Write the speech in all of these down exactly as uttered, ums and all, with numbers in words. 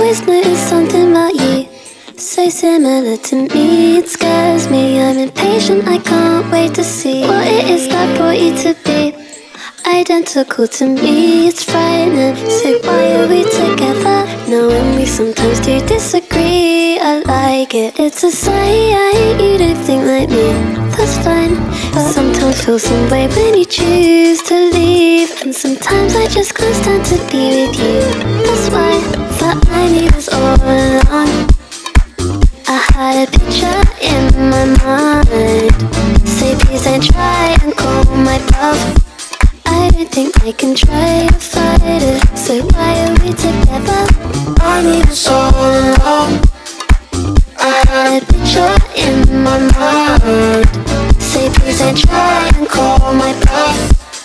always noticed something about you, so similar to me. It scares me, I'm impatient, I can't wait to see what it is that brought you to be identical to me. It's frightening, so why are we together? Knowing we sometimes do disagree, I like it. It's a sign you don't think like me, that's fine. But sometimes feel some way when you choose to leave, and sometimes I just can't stand to be with you. That's why that I knew this all along. I had a picture in my mind, say please don't try and call my bluff. I don't think I can try to fight it, so why are we together? I knew this all along. I had a picture in my mind, say please don't try and call my bluff.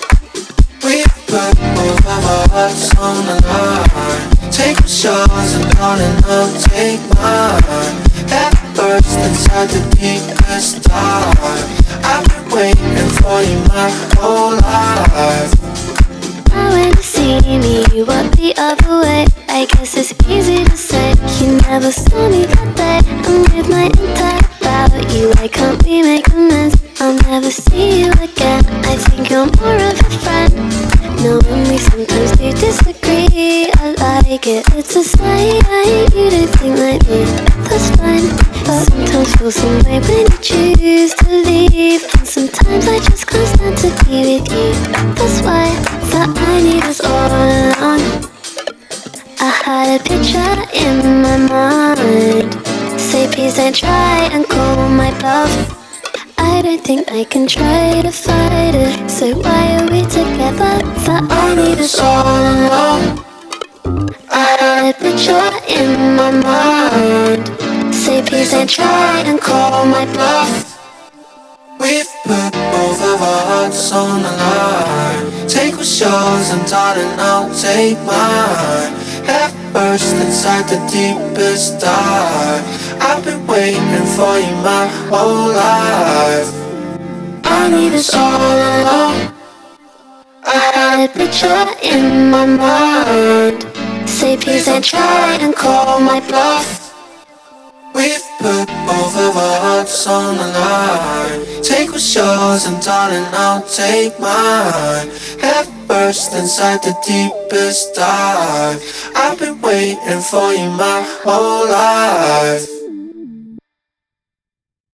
We put both of our hearts on the line. Take what's yours and darling, I'll take mine. Head first inside the deepest dive. I've been waiting for you my whole life. Now when you see me, you walk the other way. I guess it's easy to say, you never saw me that day. I'm with my entire about you, why can't we make amends? I'll never see you again, I think you're more of a friend. Knowing we sometimes do disagree, I like it. It's a sign you don't think like me, that's fine. But sometimes feel some way when you choose to leave, and sometimes I just can't stand to be with you. That's why that I knew this all along. I had a picture in my mind, say please don't try and call my bluff. I don't think I can try to fight it, so why are we together? That I knew this all along. I had a picture in my mind, say please don't try and call my bluff. We've put both of our hearts on the line. Take what's yours and darling, I'll take mine. Head first inside the deepest dive. I've been waiting for you my whole life. I knew this all along. I had a picture in my mind, say please don't try and call my bluff. We've put both of our hearts on the line. Take what's yours and darling, I'll take mine. Head first inside the deepest dive. I've been waiting for you my whole life.